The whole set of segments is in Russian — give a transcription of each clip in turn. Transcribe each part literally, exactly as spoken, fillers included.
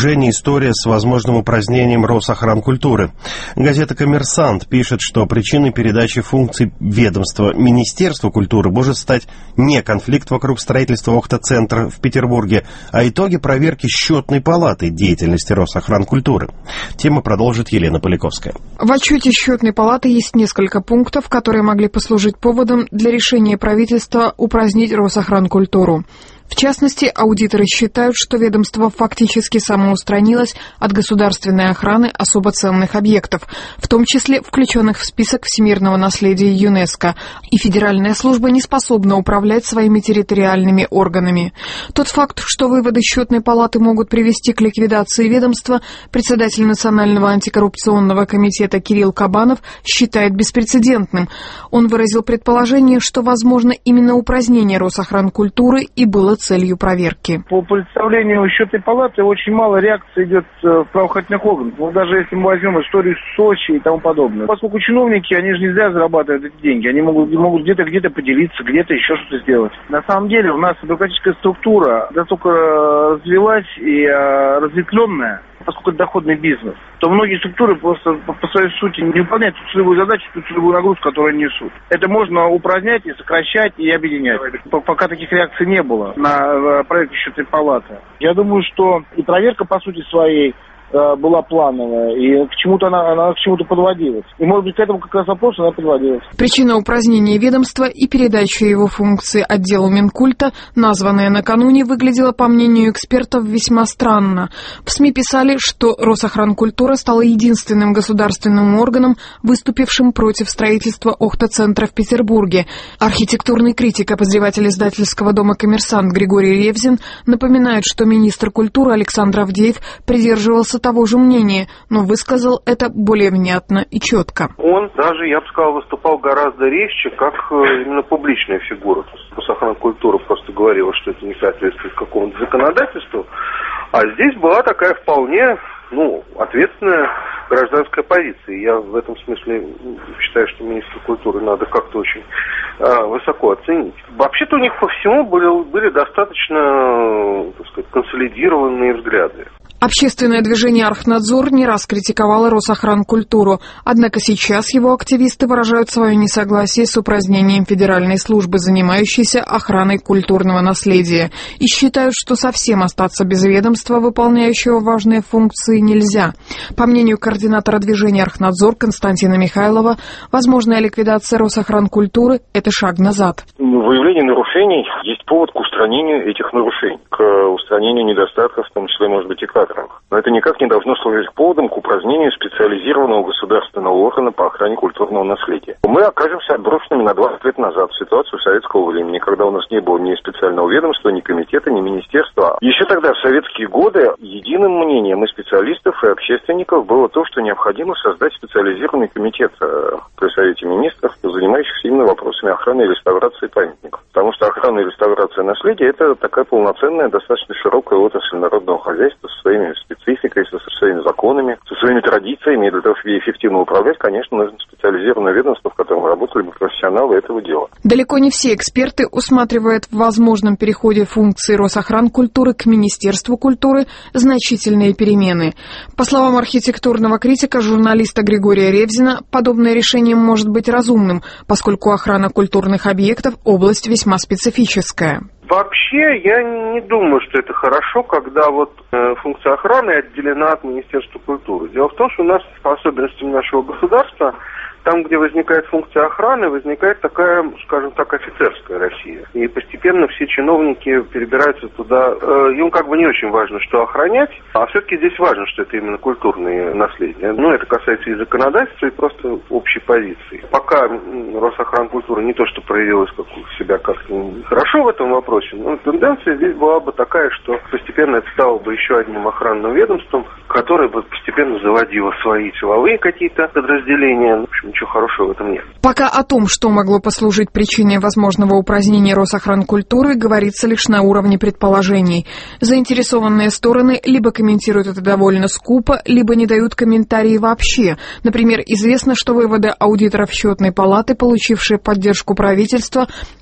Уже не история с возможным упразднением Росохранкультуры. Газета «Коммерсант» пишет, что причиной передачи функций ведомства Министерству культуры может стать не конфликт вокруг строительства Охта-центра в Петербурге, а итоги проверки счетной палаты деятельности Росохранкультуры. Тему продолжит Елена Поляковская. В отчете счетной палаты есть несколько пунктов, которые могли послужить поводом для решения правительства упразднить Росохранкультуру. В частности, аудиторы считают, что ведомство фактически самоустранилось от государственной охраны особо ценных объектов, в том числе включенных в список всемирного наследия ЮНЕСКО, и федеральная служба не способна управлять своими территориальными органами. Тот факт, что выводы счетной палаты могут привести к ликвидации ведомства, председатель Национального антикоррупционного комитета Кирилл Кабанов считает беспрецедентным. Он выразил предположение, что, возможно, именно упразднение Росохранкультуры и было целью проверки. По представлению счетной палаты очень мало реакции идет в правоохранительных органах. Вот даже если мы возьмем историю Сочи и тому подобное. Поскольку чиновники, они же не зря зарабатывают эти деньги. Они могут, могут где-то где-то поделиться, где-то еще что-то сделать. На самом деле у нас бюрократическая структура настолько развилась и разветвленная, поскольку это доходный бизнес, то многие структуры просто по, по своей сути не выполняют ту целевую задачу, ту целевую нагрузку, которую они несут. Это можно упразднять и сокращать, и объединять. Пока таких реакций не было на проекте счетной палаты. Я думаю, что и проверка по сути своей была плановая, и к чему-то она, она к чему-то подводилась. И, может быть, к этому как раз вопросу она подводилась. Причина упразднения ведомства и передача его функции отделу Минкульта, названная накануне, выглядела, по мнению экспертов, весьма странно. В СМИ писали, что Росохранкультура стала единственным государственным органом, выступившим против строительства Охта-центра в Петербурге. Архитектурный критик, обозреватель издательского дома «Коммерсант» Григорий Ревзин напоминает, что министр культуры Александр Авдеев придерживался того же мнения, но высказал это более внятно и четко. Он даже, я бы сказал, выступал гораздо резче, как именно публичная фигура. Росохранкультура просто говорила, что это не соответствует какому-то законодательству, а здесь была такая вполне, ну, ответственная гражданская позиция. Я в этом смысле считаю, что министру культуры надо как-то очень э, высоко оценить. Вообще-то у них по всему были, были достаточно, так сказать, консолидированные взгляды. Общественное движение «Архнадзор» не раз критиковало Росохранкультуру, однако сейчас его активисты выражают свое несогласие с упразднением федеральной службы, занимающейся охраной культурного наследия, и считают, что совсем остаться без ведомства, выполняющего важные функции, нельзя. По мнению координатора движения «Архнадзор» Константина Михайлова, возможная ликвидация Росохранкультуры – это шаг назад. В выявлении нарушений есть повод к устранению этих нарушений, к устранению недостатков, в том числе, может быть, и кадров. Но это никак не должно служить поводом к упразднению специализированного государственного органа по охране культурного наследия. Мы окажемся отброшенными на двадцать лет назад в ситуацию советского времени, когда у нас не было ни специального ведомства, ни комитета, ни министерства. Еще тогда, в советские годы, единым мнением и специалистов, и общественников было то, что необходимо создать специализированный комитет при Совете Министров, занимающихся именно вопросами охраны и реставрации памятников. Потому что охрана и реставрация наследия – это такая полноценная, достаточно широкая отрасль народного хозяйства со своими спецификой, со своими законами, со своими традициями. И для того, чтобы эффективно управлять, конечно, нужно специализированное ведомство, в котором работали бы профессионалы этого дела. Далеко не все эксперты усматривают в возможном переходе функции Росохранкультуры к Министерству культуры значительные перемены. По словам архитектурного критика, журналиста Григория Ревзина, подобное решение может быть разумным, поскольку охрана культурных объектов – область весьма специфическая. Вообще, я не думаю, что это хорошо, когда вот э, функция охраны отделена от Министерства культуры. Дело в том, что у нас, по особенностям нашего государства, там, где возникает функция охраны, возникает такая, скажем так, офицерская Россия. И постепенно все чиновники перебираются туда. Им как бы не очень важно, что охранять, а все-таки здесь важно, что это именно культурные наследия. Ну, это касается и законодательства, и просто общей позиции. Пока Росохранкультура не то, что проявилась как себя как-то хорошо в этом вопросе, но тенденция здесь была бы такая, что постепенно это стало бы еще одним охранным ведомством, которое бы постепенно заводило свои силовые какие-то подразделения. В общем, ничего хорошего в этом нет. Пока о том, что могло послужить причиной возможного упразднения Росохранкультуры, говорится лишь на уровне предположений. Заинтересованные стороны либо комментируют это довольно скупо, либо не дают комментарии вообще. Например, известно, что выводы аудиторов счетной палаты, получившие поддержку правительства,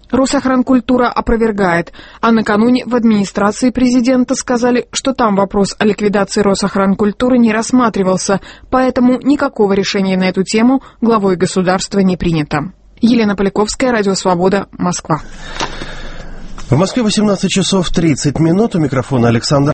Росохранкультура опровергает, а накануне в администрации президента сказали, что там вопрос о ликвидации Росохранкультуры не рассматривался, поэтому никакого решения на эту тему главой государства не принято. Елена Поляковская, Радио Свобода, Москва. В Москве восемнадцать часов тридцать минут. У микрофона Александр